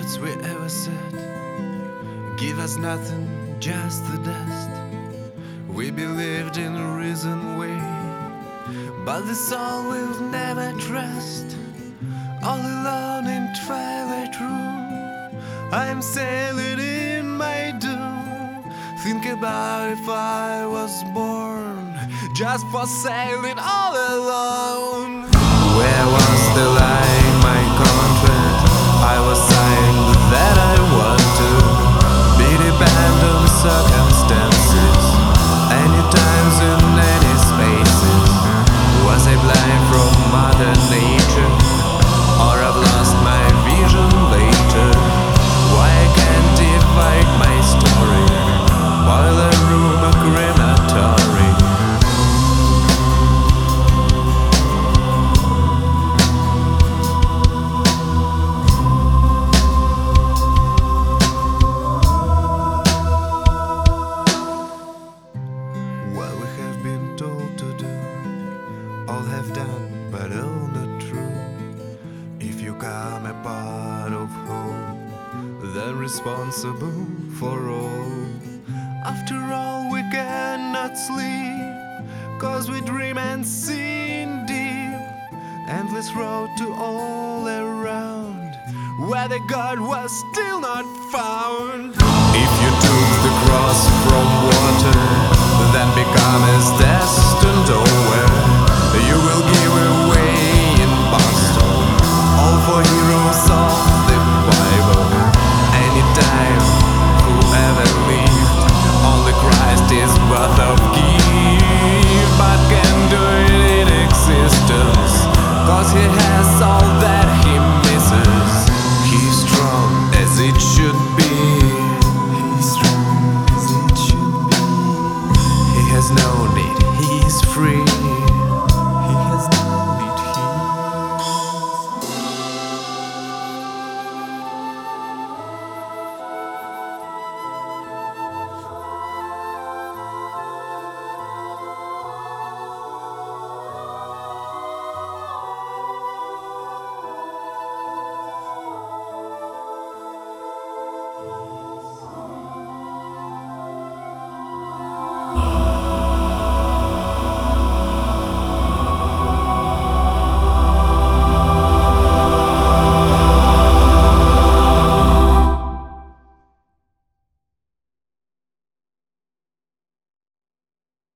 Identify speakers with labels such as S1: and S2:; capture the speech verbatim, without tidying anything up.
S1: words we ever said give us nothing, just the dust. We believed in a reason way, but the soul will never trust. All alone in twilight room, I'm sailing in my doom. Think about if I was born just for sailing all alone. Where was the line, my contract? I was signed that I want to be dependent on circumstances, any times in any spaces. Was I blind from Mother Nature, or I've lost my vision later? Why I can't divide my story? Boiler room, a crematory. What we have been told to do, all have done, but all not true. If you come a part of home, then responsible for all. After all, we cannot sleep, cause we dream and sin deep. Endless road to all around, where the God was still not found. If you took the cross from water, then become as destined always.